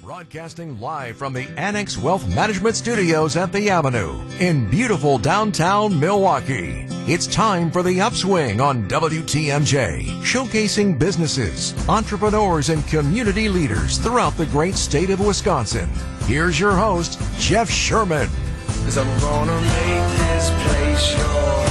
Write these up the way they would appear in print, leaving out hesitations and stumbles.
Broadcasting live from the Annex Wealth Management Studios at the Avenue in beautiful downtown Milwaukee. It's time for The Upswing on WTMJ, showcasing businesses, entrepreneurs, and community leaders throughout the great state of Wisconsin. Here's your host, Jeff Sherman. 'Cause I'm gonna make this place your home.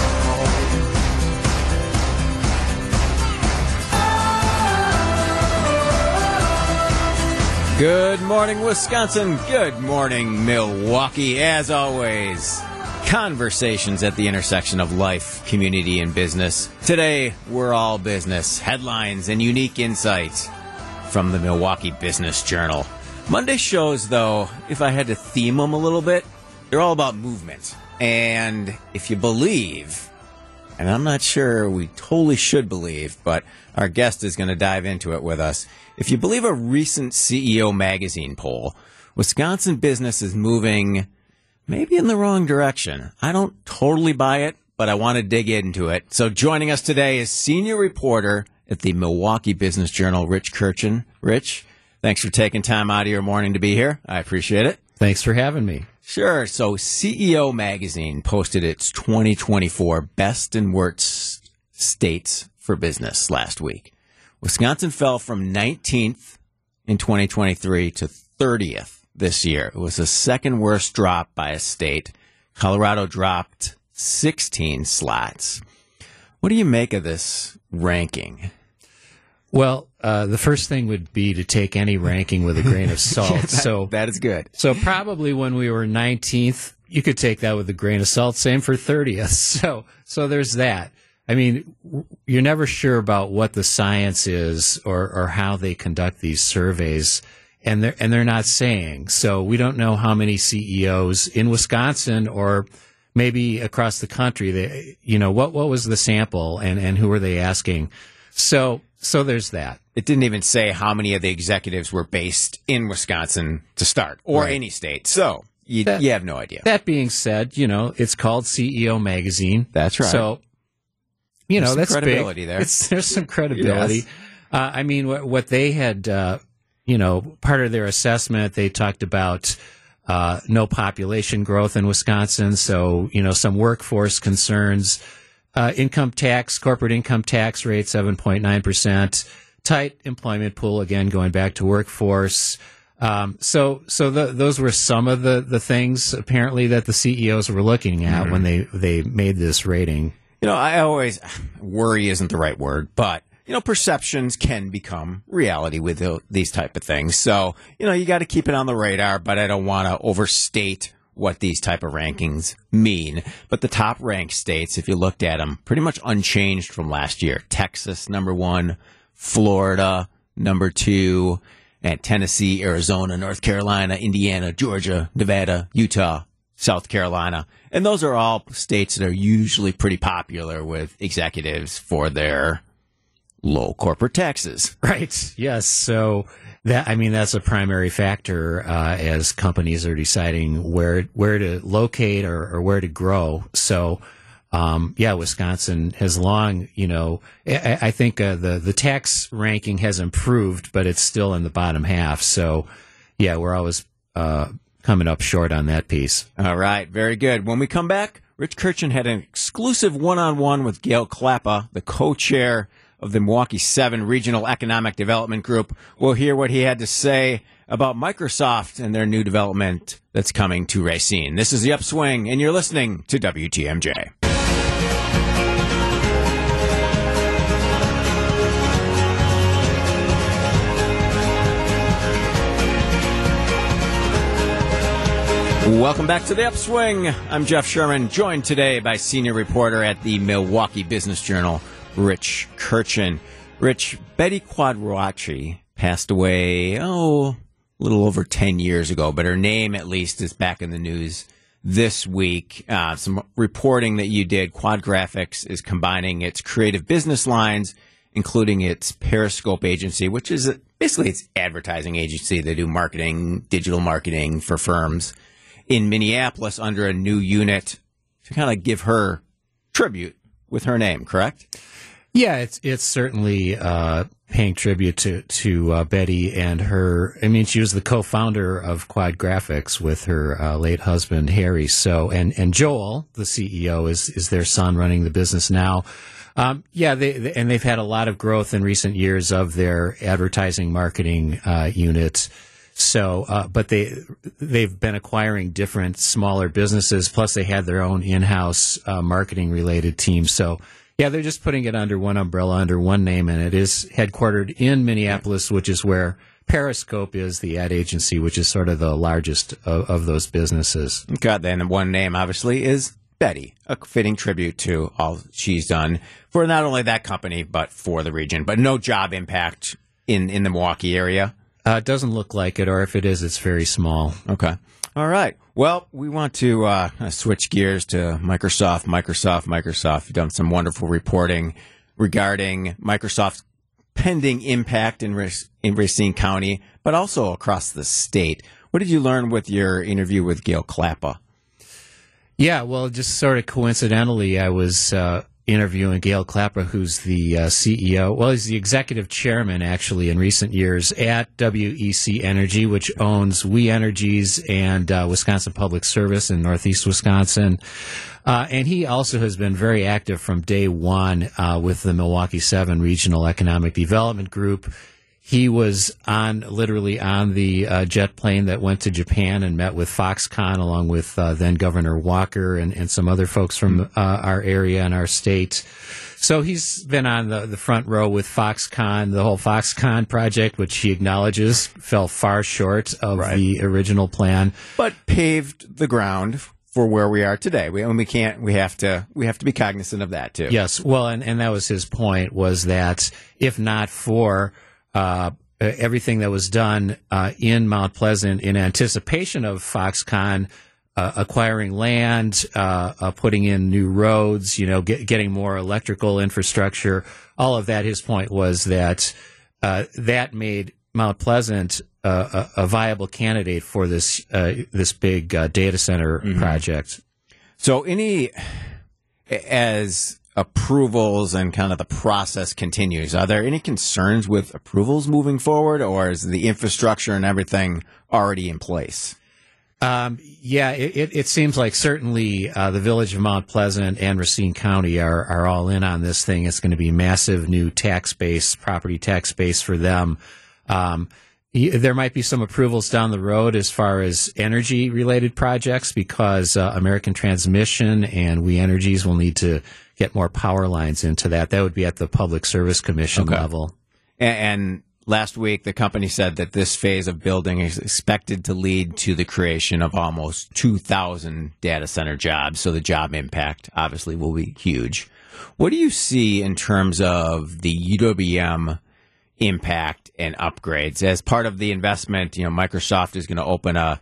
Good morning, Wisconsin. Good morning, Milwaukee. As always, conversations at the intersection of life, community, and business. Today, we're all business. Headlines and unique insights from the Milwaukee Business Journal. Monday shows, though, if I had to theme them a little bit, they're all about movement. And if you believe, and I'm not sure we totally should believe, but our guest is going to dive into it with us. If you believe a recent CEO magazine poll, Wisconsin business is moving maybe in the wrong direction. I don't totally buy it, but I want to dig into it. So joining us today is senior reporter at the Milwaukee Business Journal, Rich Kirchen. Rich, thanks for taking time out of your morning to be here. I appreciate it. Thanks for having me. Sure. So CEO Magazine posted its 2024 Best and Worst States for Business last week. Wisconsin fell from 19th in 2023 to 30th this year. It was the second worst drop by a state. Colorado dropped 16 slots. What do you make of this ranking? Well, the first thing would be to take any ranking with a grain of salt. That is good. So probably when we were 19th, you could take that with a grain of salt. Same for 30th. So there's that. I mean, you're never sure about what the science is or how they conduct these surveys, and they're not saying. So we don't know how many CEOs in Wisconsin or maybe across the country. What was the sample and who were they asking? So there's that. It didn't even say how many of the executives were based in Wisconsin to start, or any state. So you have no idea. That being said, it's called CEO Magazine. That's right. So, there's that's credibility big. there. There's some credibility. Yes. I mean, what they had, part of their assessment, they talked about no population growth in Wisconsin. So, some workforce concerns. Income tax, corporate income tax rate, 7.9%. Tight employment pool, again, going back to workforce. Those were some of the things, apparently, that the CEOs were looking at when they made this rating. I always, worry isn't the right word, but, perceptions can become reality with these type of things. So, you got to keep it on the radar, but I don't want to overstate what these type of rankings mean. But the top ranked states, if you looked at them, pretty much unchanged from last year. Texas, number 1, Florida, number 2, and Tennessee, Arizona, North Carolina, Indiana, Georgia, Nevada, Utah, South Carolina. And those are all states that are usually pretty popular with executives for their low corporate taxes. Right. Yes. So that's a primary factor as companies are deciding where to locate or where to grow. So, Wisconsin has long, I think the tax ranking has improved, but it's still in the bottom half. So, we're always coming up short on that piece. All right. Very good. When we come back, Rich Kirchen had an exclusive one-on-one with Gail Klappa, the co-chair of the Milwaukee 7 Regional Economic Development Group. We'll hear what he had to say about Microsoft and their new development that's coming to Racine. This is The Upswing, and you're listening to WTMJ. Welcome back to The Upswing. I'm Jeff Sherman, joined today by senior reporter at the Milwaukee Business Journal, Rich Kirchen. Rich, Betty Quadracci passed away, a little over 10 years ago, but her name at least is back in the news this week. Some reporting that you did, Quad Graphics is combining its creative business lines, including its Periscope agency, which is basically its advertising agency. They do marketing, digital marketing for firms in Minneapolis under a new unit to kind of give her tribute with her name, correct? Yeah, it's certainly paying tribute to Betty and her. I mean, she was the co-founder of Quad Graphics with her late husband Harry. So, and Joel, the CEO, is their son running the business now. They've had a lot of growth in recent years of their advertising marketing unit. So, but they've been acquiring different smaller businesses. Plus, they had their own in-house marketing related team. So, yeah, they're just putting it under one umbrella, under one name, and it is headquartered in Minneapolis, which is where Periscope is, the ad agency, which is sort of the largest of those businesses. God, then one name obviously is Betty, a fitting tribute to all she's done for not only that company but for the region. But no job impact in the Milwaukee area. It doesn't look like it, or if it is, it's very small. Okay. All right. Well, we want to switch gears to Microsoft. You've done some wonderful reporting regarding Microsoft's pending impact in Racine County, but also across the state. What did you learn with your interview with Gail Klappa? Yeah, well, just sort of coincidentally, I was interviewing Gail Klappa, who's the CEO. Well, he's the executive chairman, actually, in recent years at WEC Energy, which owns We Energies and Wisconsin Public Service in Northeast Wisconsin. And he also has been very active from day one with the Milwaukee 7 Regional Economic Development Group. He was literally on the jet plane that went to Japan and met with Foxconn, along with then Governor Walker and some other folks from our area and our state. So he's been on the front row with Foxconn. The whole Foxconn project, which he acknowledges fell far short of the original plan, but paved the ground for where we are today. We have to be cognizant of that too. Yes, well, and that was his point, was that if not for everything that was done in Mount Pleasant in anticipation of Foxconn acquiring land, putting in new roads, getting more electrical infrastructure, all of that. His point was that that made Mount Pleasant a viable candidate for this big data center project. So, as approvals and kind of the process continues, are there any concerns with approvals moving forward, or is the infrastructure and everything already in place? It seems like certainly the village of Mount Pleasant and Racine County are all in on this thing. It's going to be massive new property tax base for them. There might be some approvals down the road as far as energy-related projects, because American Transmission and We Energies will need to get more power lines into that. That would be at the Public Service Commission level. And last week, the company said that this phase of building is expected to lead to the creation of almost 2,000 data center jobs. So the job impact obviously will be huge. What do you see in terms of the UWM impact and upgrades? As part of the investment, Microsoft is going to open a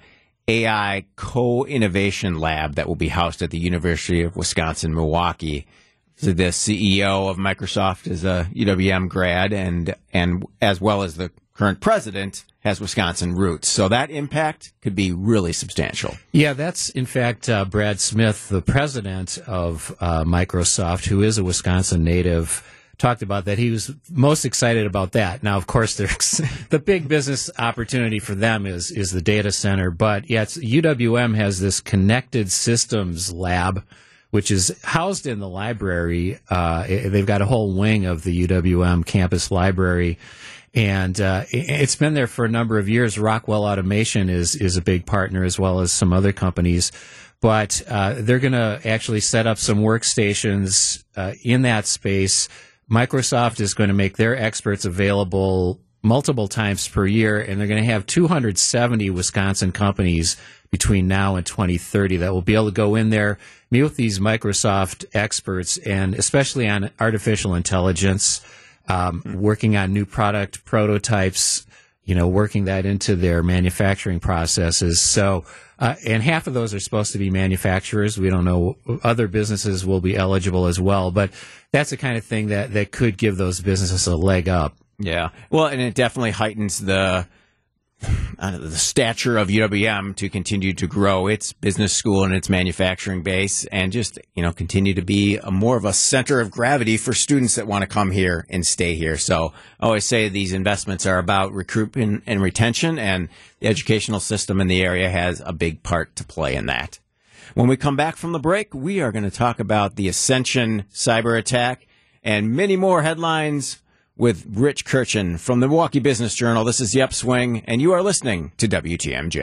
AI co-innovation lab that will be housed at the University of Wisconsin-Milwaukee. So the CEO of Microsoft is a UWM grad, and as well as the current president has Wisconsin roots. So that impact could be really substantial. Yeah, that's in fact Brad Smith, the president of Microsoft, who is a Wisconsin native, talked about that. He was most excited about that. Now, of course, the big business opportunity for them is the data center. But yeah, UWM has this connected systems lab, which is housed in the library. They've got a whole wing of the UWM campus library, and it's been there for a number of years. Rockwell Automation is a big partner, as well as some other companies. But they're going to actually set up some workstations in that space. Microsoft is going to make their experts available multiple times per year, and they're going to have 270 Wisconsin companies between now and 2030 that will be able to go in there, meet with these Microsoft experts, and especially on artificial intelligence, working on new product prototypes, working that into their manufacturing processes. So, and half of those are supposed to be manufacturers. We don't know. Other businesses will be eligible as well, but that's the kind of thing that could give those businesses a leg up. Yeah. Well, and it definitely heightens the the stature of UWM to continue to grow its business school and its manufacturing base, and just, continue to be more of a center of gravity for students that want to come here and stay here. So I always say these investments are about recruitment and retention, and the educational system in the area has a big part to play in that. When we come back from the break, we are going to talk about the Ascension cyber attack and many more headlines with Rich Kirchen from the Milwaukee Business Journal. This is The Upswing, and you are listening to WTMJ.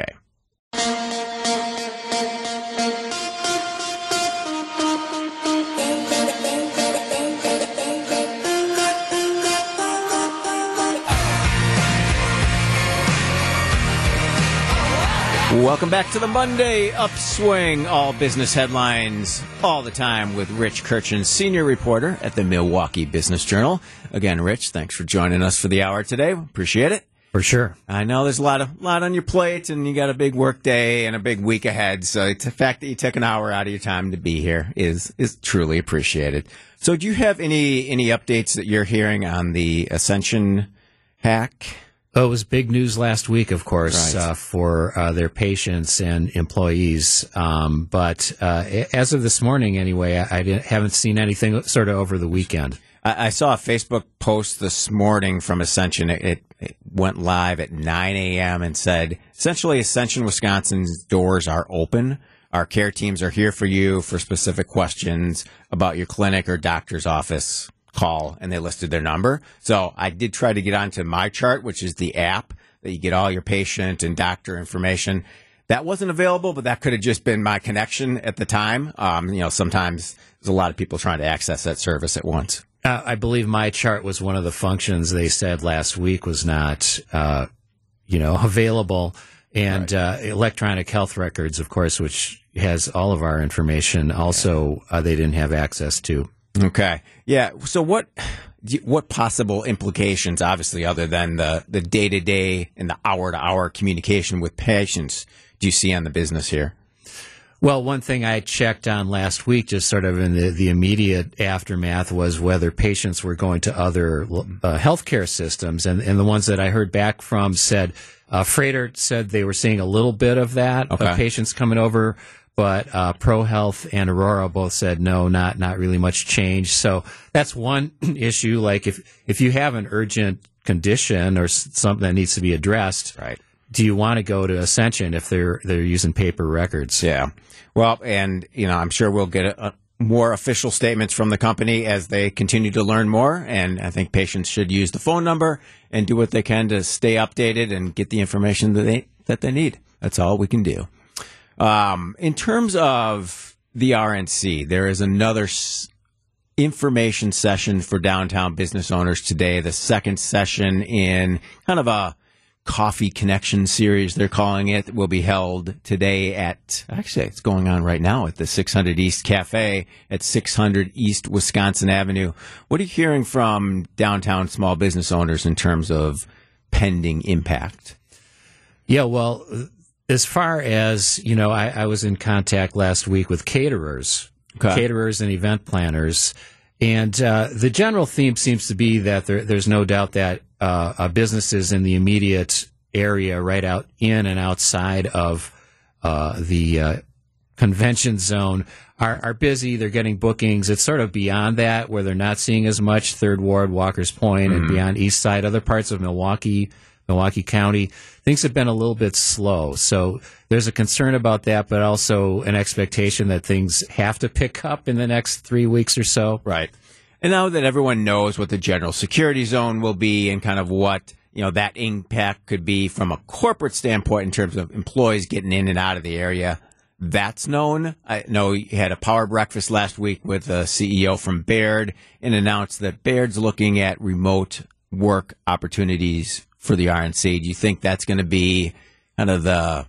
Welcome back to the Monday Upswing. All business headlines all the time with Rich Kirchen, senior reporter at the Milwaukee Business Journal. Again, Rich, thanks for joining us for the hour today. Appreciate it. For sure. I know there's a lot on your plate, and you got a big work day and a big week ahead. So the fact that you took an hour out of your time to be here is truly appreciated. So do you have any updates that you're hearing on the Ascension hack? Oh, it was big news last week, of course, Right. for their patients and employees. But as of this morning, anyway, I haven't seen anything sort of over the weekend. I saw a Facebook post this morning from Ascension. It went live at 9 a.m. and said, essentially, Ascension, Wisconsin's doors are open. Our care teams are here for you for specific questions about your clinic or doctor's office. Call, and they listed their number. So I did try to get onto MyChart, which is the app that you get all your patient and doctor information. That wasn't available, but that could have just been my connection at the time. Sometimes there's a lot of people trying to access that service at once. I believe MyChart was one of the functions they said last week was not, available. And electronic health records, of course, which has all of our information, also they didn't have access to. Okay. Yeah. So what possible implications, obviously, other than the day-to-day and the hour-to-hour communication with patients, do you see on the business here? Well, one thing I checked on last week, just sort of in the immediate aftermath, was whether patients were going to other healthcare systems. And the ones that I heard back from said, Freighter said they were seeing a little bit of that, of patients coming over. But ProHealth and Aurora both said no, not really much change. So that's one issue. Like if you have an urgent condition or something that needs to be addressed, right? Do you want to go to Ascension if they're using paper records? Yeah. Well, and I'm sure we'll get more official statements from the company as they continue to learn more. And I think patients should use the phone number and do what they can to stay updated and get the information that they need. That's all we can do. In terms of the RNC, there is another information session for downtown business owners today, the second session in kind of a coffee connection series, they're calling it, will be held today actually it's going on right now at the 600 East Cafe at 600 East Wisconsin Avenue. What are you hearing from downtown small business owners in terms of pending impact? Yeah, well, as far as, I was in contact last week with caterers and event planners, and the general theme seems to be that there's no doubt that businesses in the immediate area right out in and outside of the convention zone are busy. They're getting bookings. It's sort of beyond that where they're not seeing as much. Third Ward, Walker's Point, and beyond East Side, other parts of Milwaukee County, things have been a little bit slow. So there's a concern about that, but also an expectation that things have to pick up in the next 3 weeks or so. Right. And now that everyone knows what the general security zone will be and kind of what, that impact could be from a corporate standpoint in terms of employees getting in and out of the area, that's known. I know you had a power breakfast last week with the CEO from Baird and announced that Baird's looking at remote work opportunities for the RNC. Do you think that's going to be kind of the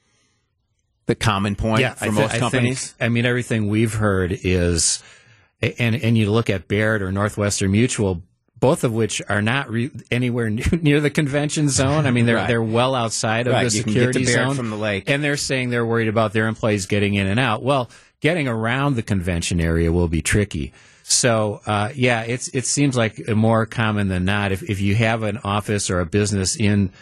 common point for most companies? Everything we've heard is, and you look at Baird or Northwestern Mutual, both of which are not anywhere near the convention zone. They're well outside of the security zone from the lake, and they're saying they're worried about their employees getting in and out. Well, getting around the convention area will be tricky. So, it seems like more common than not. If you have an office or a business in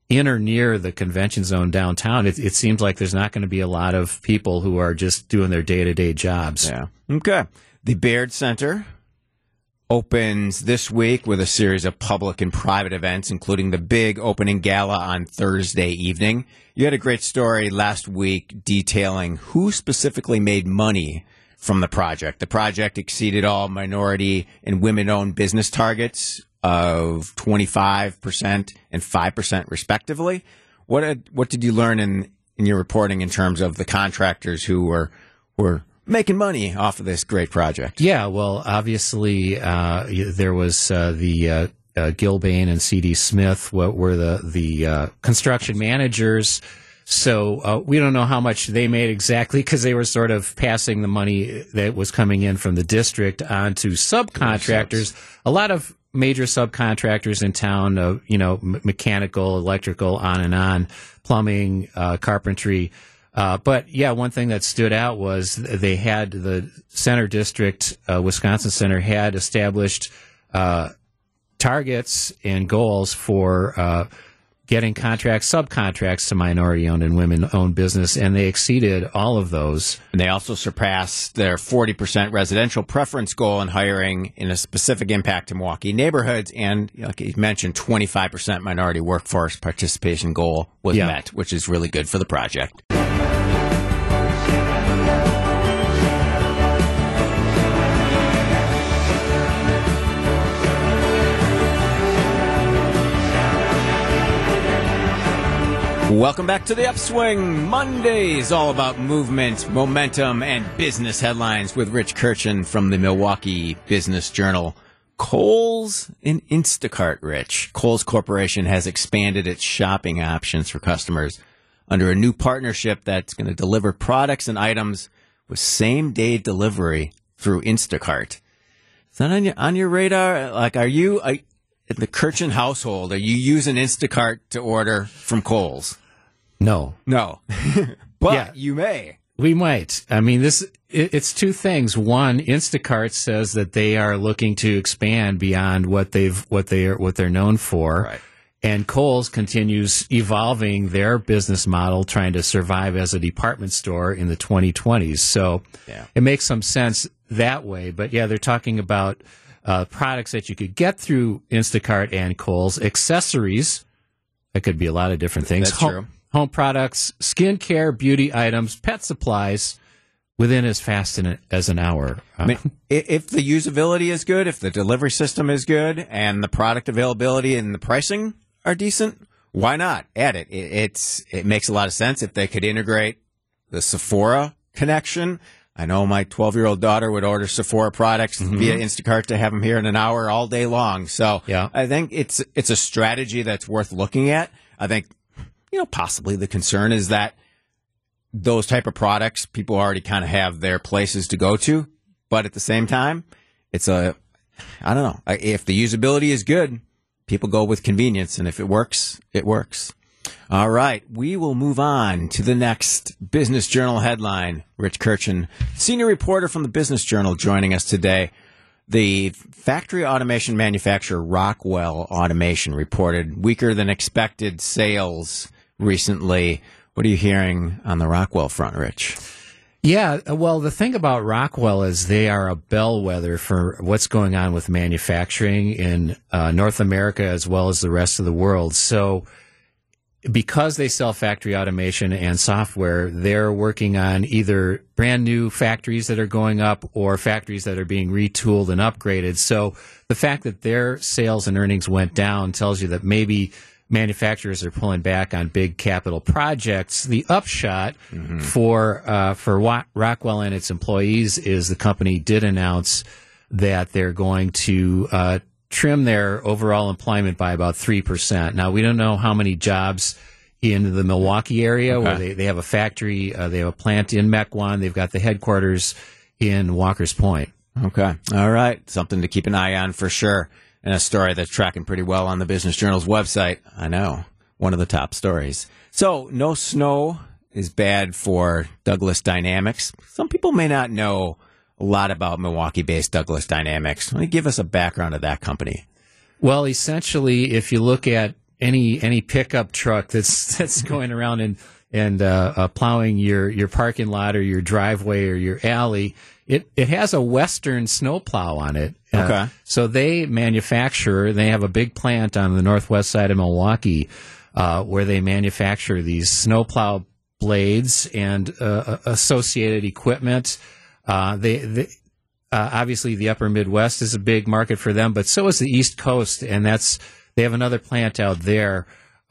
in or near the convention zone downtown, it seems like there's not going to be a lot of people who are just doing their day-to-day jobs. Yeah. Okay. The Baird Center opens this week with a series of public and private events, including the big opening gala on Thursday evening. You had a great story last week detailing who specifically made money from the project. The project exceeded all minority and women-owned business targets of 25% and 5% respectively. What did you learn in your reporting in terms of the contractors who were making money off of this great project? Yeah, well, obviously there was the Gilbane and C.D. Smith were the construction managers. So we don't know how much they made exactly because they were sort of passing the money that was coming in from the district on to subcontractors. A lot of major subcontractors in town, mechanical, electrical, on, plumbing, carpentry. But yeah, one thing that stood out was they had the Center District, Wisconsin Center had established targets and goals for getting subcontracts to minority-owned and women-owned business, and they exceeded all of those. And they also surpassed their 40% residential preference goal in hiring in a specific impact to Milwaukee neighborhoods, and like you mentioned, 25% minority workforce participation goal was met, which is really good for the project. Welcome back to the Upswing. Mondays, all about movement, momentum, and business headlines with Rich Kirchen from the Milwaukee Business Journal. Kohl's and Instacart, Rich. Kohl's Corporation has expanded its shopping options for customers under a new partnership that's going to deliver products and items with same-day delivery through Instacart. Is that on your radar? Like, are you... in the Kirchen household, are you using Instacart to order from Kohl's? No. But you may. We might. I mean, it's two things. One, Instacart says that they are looking to expand beyond what they're known for. Right. And Kohl's continues evolving their business model, trying to survive as a department store in the 2020s. So it makes some sense that way. But yeah, they're talking about products that you could get through Instacart and Kohl's, accessories. That could be a lot of different things. That's true. Home products, skincare, beauty items, pet supplies within as fast as an hour. I mean, if the usability is good, if the delivery system is good, and the product availability and the pricing are decent, why not add it? It makes a lot of sense if they could integrate the Sephora connection. I know my 12-year-old daughter would order Sephora products via Instacart to have them here in an hour all day long. So I think it's a strategy that's worth looking at. I think, possibly the concern is that those type of products, people already kind of have their places to go to. But at the same time, I don't know. If the usability is good, people go with convenience. And if it works, it works. All right, we will move on to the next Business Journal headline. Rich Kirchen, senior reporter from the Business Journal, joining us today. The factory automation manufacturer Rockwell Automation reported weaker than expected sales recently. What are you hearing on the Rockwell front, Rich? Yeah, well, the thing about Rockwell is they are a bellwether for what's going on with manufacturing in North America as well as the rest of the world. So because they sell factory automation and software, they're working on either brand new factories that are going up or factories that are being retooled and upgraded. So the fact that their sales and earnings went down tells you that maybe manufacturers are pulling back on big capital projects. The upshot for Rockwell and its employees is the company did announce that they're going to trim their overall employment by about 3%. Now, we don't know how many jobs in the Milwaukee area where they have a factory, they have a plant in Mequon, they've got the headquarters in Walker's Point. Okay. All right. Something to keep an eye on for sure. And a story that's tracking pretty well on the Business Journal's website. I know. One of the top stories. So, no snow is bad for Douglas Dynamics. Some people may not know a lot about Milwaukee-based Douglas Dynamics. Let me give us a background of that company. Well, essentially, if you look at any pickup truck that's going around and plowing your parking lot or your driveway or your alley, it has a Western snowplow on it. Okay. So they have a big plant on the northwest side of Milwaukee where they manufacture these snowplow blades and associated equipment. Obviously the upper Midwest is a big market for them, but so is the East Coast, and they have another plant out there.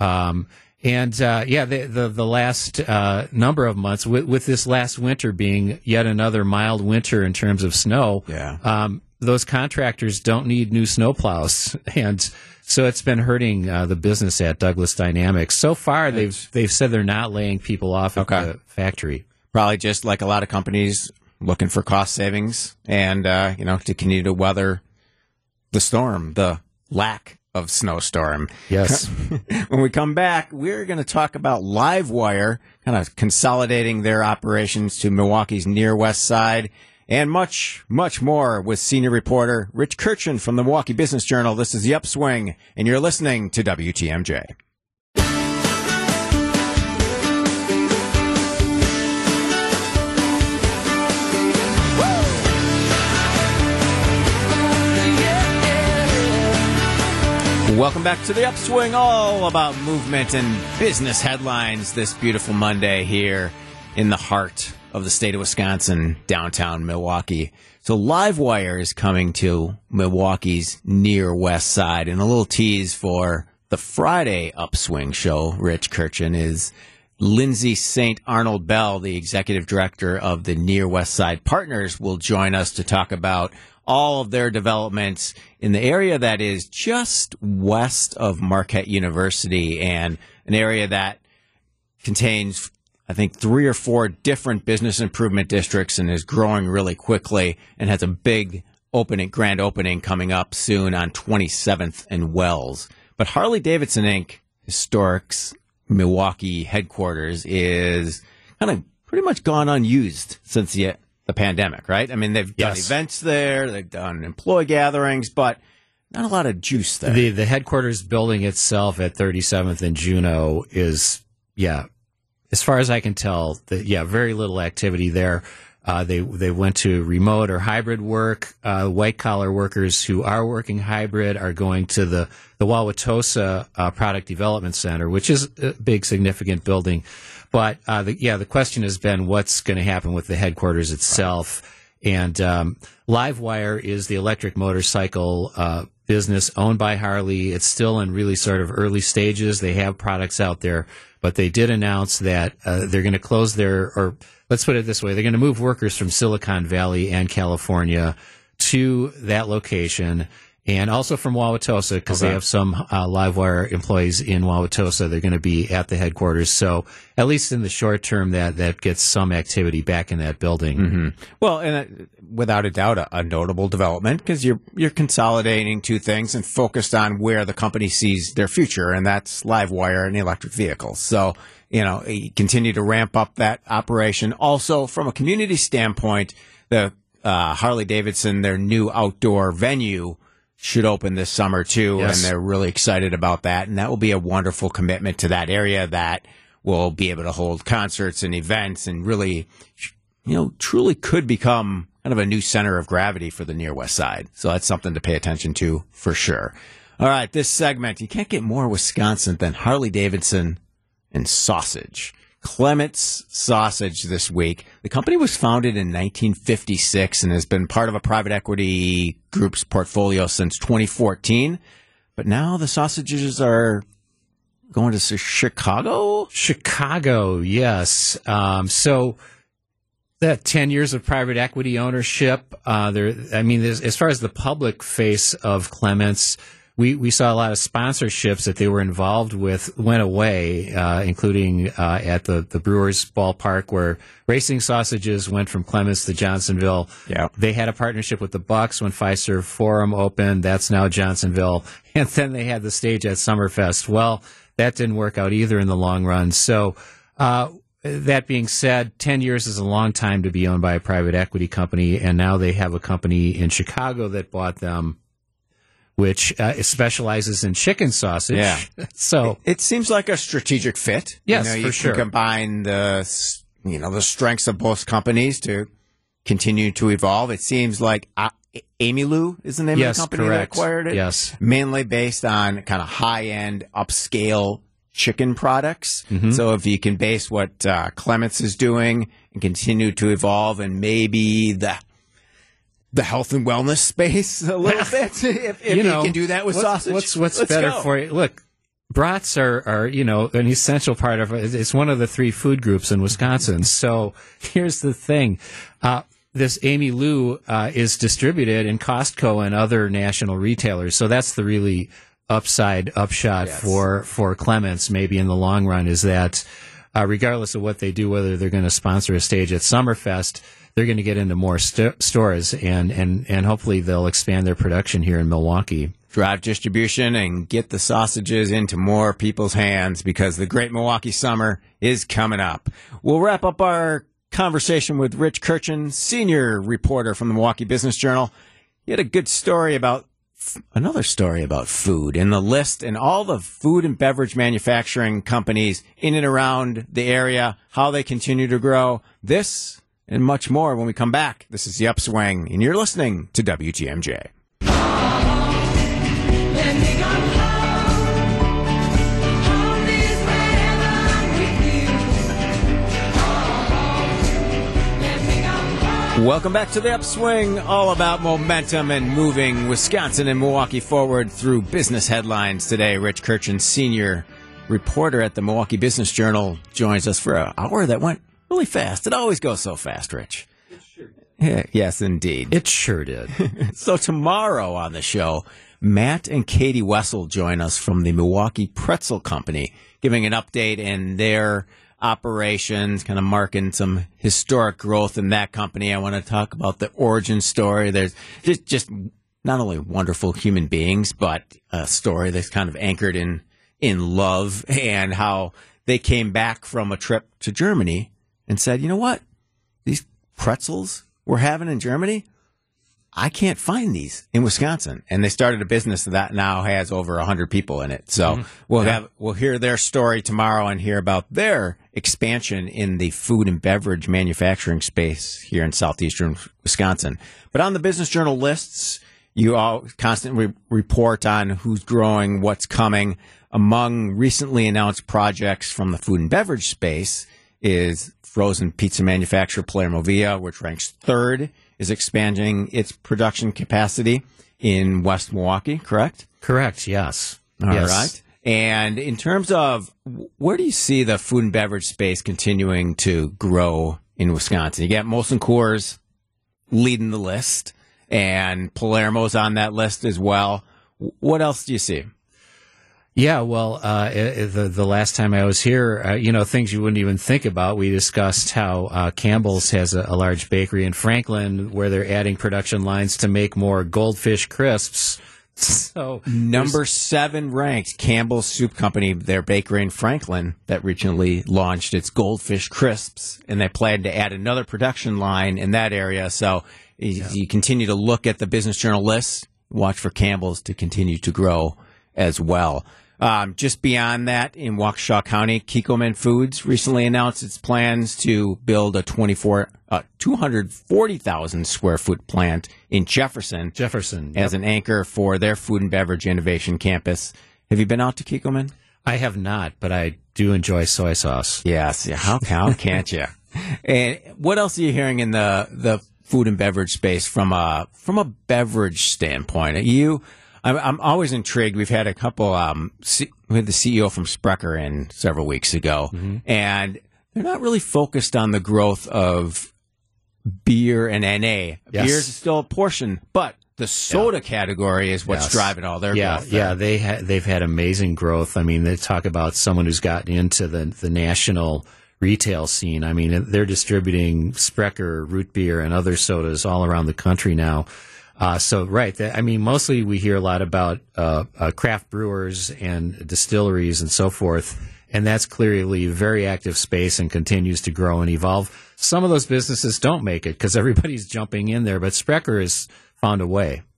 The last number of months, with this last winter being yet another mild winter in terms of snow, those contractors don't need new snowplows, and so it's been hurting the business at Douglas Dynamics. So far, they've said they're not laying people off at the factory. Probably just like a lot of companies looking for cost savings and to continue to weather the storm, the lack of snowstorm. Yes. When we come back, we're going to talk about Livewire, kind of consolidating their operations to Milwaukee's near west side, and much, much more with senior reporter Rich Kirchen from the Milwaukee Business Journal. This is The Upswing, and you're listening to WTMJ. Welcome back to The Upswing, all about movement and business headlines this beautiful Monday here in the heart of the state of Wisconsin, downtown Milwaukee. So Livewire is coming to Milwaukee's near west side, and a little tease for the Friday Upswing show, Rich Kirchen, is Lindsay St. Arnold Bell, the executive director of the Near West Side Partners, will join us to talk about all of their developments in the area that is just west of Marquette University, and an area that contains, I think, 3 or 4 different business improvement districts and is growing really quickly and has a big grand opening coming up soon on 27th and Wells. But Harley-Davidson, Inc., Historic's Milwaukee headquarters, is kind of pretty much gone unused since the pandemic, right? I mean, they've done events there, they've done employee gatherings, but not a lot of juice there. The headquarters building itself at 37th and Juneau is, as far as I can tell, very little activity there. They went to remote or hybrid work. White collar workers who are working hybrid are going to the Wauwatosa Product Development Center, which is a big, significant building. But the question has been what's going to happen with the headquarters itself. Right. And Livewire is the electric motorcycle business owned by Harley. It's still in really sort of early stages. They have products out there, but they did announce that they're going to close or let's put it this way, they're going to move workers from Silicon Valley and California to that location, and also from Wauwatosa, because they have some Livewire employees in Wauwatosa. They're going to be at the headquarters. So at least in the short term, that gets some activity back in that building. Mm-hmm. Well, and without a doubt, a notable development, because you're consolidating 2 things and focused on where the company sees their future, and that's Livewire and electric vehicles. So, you continue to ramp up that operation. Also, from a community standpoint, the Harley-Davidson, their new outdoor venue, should open this summer too, and they're really excited about that. And that will be a wonderful commitment to that area that will be able to hold concerts and events and really, truly could become kind of a new center of gravity for the Near West Side. So that's something to pay attention to for sure. All right, this segment, you can't get more Wisconsin than Harley-Davidson and sausage. Clement's Sausage this week. The company was founded in 1956 and has been part of a private equity group's portfolio since 2014. But now the sausages are going to Chicago? Chicago, yes. So that 10 years of private equity ownership, as far as the public face of Clement's, we saw a lot of sponsorships that they were involved with went away, including at the Brewers ballpark, where racing sausages went from Clements to Johnsonville. Yeah. They had a partnership with the Bucks when Fiserv Forum opened. That's now Johnsonville. And then they had the stage at Summerfest. Well, that didn't work out either in the long run. So that being said, 10 years is a long time to be owned by a private equity company, and now they have a company in Chicago that bought them. which specializes in chicken sausage. Yeah. So it seems like a strategic fit. Yes, you for sure. can combine the strengths of both companies to continue to evolve. It seems like Amy Lou is the name of the company that acquired it. Yes. Mainly based on kind of high-end, upscale chicken products. Mm-hmm. So if you can base what Clements is doing and continue to evolve, and maybe the health and wellness space a little bit, if you can do that with sausage. What's better for you? Look, brats are an essential part of it. It's one of the 3 food groups in Wisconsin. So here's the thing. This Amy Lou is distributed in Costco and other national retailers. So that's the really upshot for Clements maybe in the long run, is that regardless of what they do, whether they're going to sponsor a stage at Summerfest, they're going to get into more stores and hopefully they'll expand their production here in Milwaukee. Drive distribution and get the sausages into more people's hands, because the Great Milwaukee Summer is coming up. We'll wrap up our conversation with Rich Kirchen, senior reporter from the Milwaukee Business Journal. He had a good story about another story about food in the list, and all the food and beverage manufacturing companies in and around the area, how they continue to grow. This and much more when we come back. This is The Upswing, and you're listening to WTMJ. Welcome back to The Upswing, all about momentum and moving Wisconsin and Milwaukee forward through business headlines. Today, Rich Kirchen, senior reporter at the Milwaukee Business Journal, joins us for an hour that went really fast. It always goes so fast, Rich. It sure did. Yeah, yes, indeed. It sure did. So tomorrow on the show, Matt and Katie Wessel join us from the Milwaukee Pretzel Company, giving an update in their operations, kind of marking some historic growth in that company. I want to talk about the origin story. There's just not only wonderful human beings, but a story that's kind of anchored in love, and how they came back from a trip to Germany and said, you know what? These pretzels we're having in Germany, I can't find these in Wisconsin. And they started a business that now has over 100 people in it. So we'll hear their story tomorrow and hear about their expansion in the food and beverage manufacturing space here in southeastern Wisconsin. But on the Business Journal lists, you all constantly report on who's growing, what's coming. Among recently announced projects from the food and beverage space is frozen pizza manufacturer Palermo Via, which ranks 3rd, is expanding its production capacity in West Milwaukee, correct? Correct, yes. All right. And in terms of where do you see the food and beverage space continuing to grow in Wisconsin? You got Molson Coors leading the list, and Palermo's on that list as well. What else do you see? Yeah, well, the last time I was here, things you wouldn't even think about. We discussed how Campbell's has a large bakery in Franklin where they're adding production lines to make more Goldfish crisps. So number 7 ranked, Campbell's Soup Company, their bakery in Franklin that recently launched its Goldfish crisps, and they plan to add another production line in that area. So you continue to look at the Business Journal list, watch for Campbell's to continue to grow as well. Just beyond that, in Waukesha County, Kikkoman Foods recently announced its plans to build a 240,000 square foot plant in Jefferson. As an anchor for their food and beverage innovation campus. Have you been out to Kikkoman? I have not, but I do enjoy soy sauce. Yes. How can't you? And what else are you hearing in the food and beverage space from a beverage standpoint? I'm always intrigued. We've had a couple. We had the CEO from Sprecher in several weeks ago, and they're not really focused on the growth of beer and NA. Yes. Beer is still a portion, but the soda category is what's driving all their growth. Yeah, they've had amazing growth. I mean, they talk about someone who's gotten into the national retail scene. I mean, they're distributing Sprecher, root beer, and other sodas all around the country now. Mostly we hear a lot about craft brewers and distilleries and so forth, and that's clearly a very active space and continues to grow and evolve. Some of those businesses don't make it because everybody's jumping in there, but Sprecher has found a way.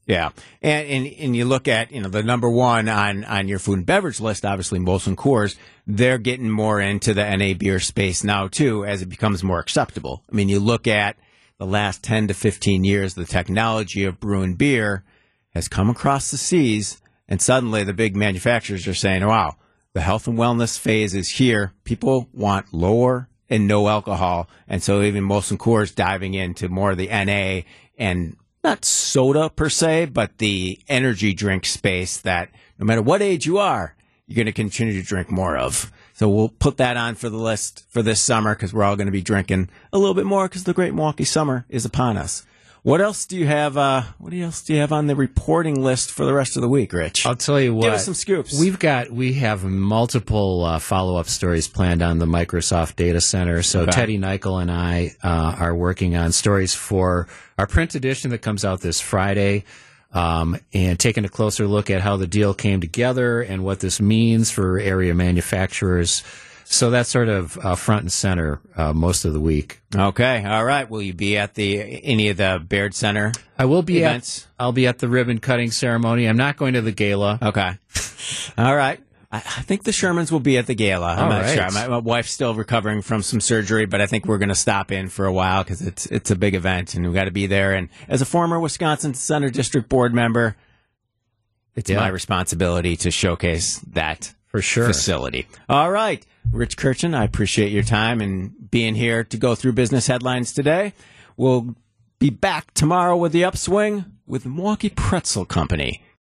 Yeah. And you look at, the number one on your food and beverage list, obviously Molson Coors, they're getting more into the NA beer space now too, as it becomes more acceptable. I mean, you look at the last 10 to 15 years, the technology of brewing beer has come across the seas, and suddenly the big manufacturers are saying, wow, the health and wellness phase is here. People want lower and no alcohol. And so even Molson Coors diving into more of the NA and not soda per se, but the energy drink space that no matter what age you are, you're going to continue to drink more of. So we'll put that on for the list for this summer because we're all going to be drinking a little bit more because the Great Milwaukee Summer is upon us. What else do you have? What else do you have on the reporting list for the rest of the week, Rich? I'll tell you what. Give us some scoops. We have multiple follow-up stories planned on the Microsoft data center. So Okay. Teddy Nichol and I are working on stories for our print edition that comes out this Friday, and taking a closer look at how the deal came together and what this means for area manufacturers. So that's sort of front and center most of the week. Okay, all right. Will you be at any of the Baird Center? I will be events? I'll be at the ribbon cutting ceremony. I'm not going to the gala. Okay, all right. I think the Shermans will be at the gala. I'm not sure. My wife's still recovering from some surgery, but I think we're going to stop in for a while because it's a big event and we've got to be there. And as a former Wisconsin Center District Board member, it's my responsibility to showcase that for sure facility. All right. Rich Kirchen, I appreciate your time and being here to go through business headlines today. We'll be back tomorrow with the upswing with Milwaukee Pretzel Company.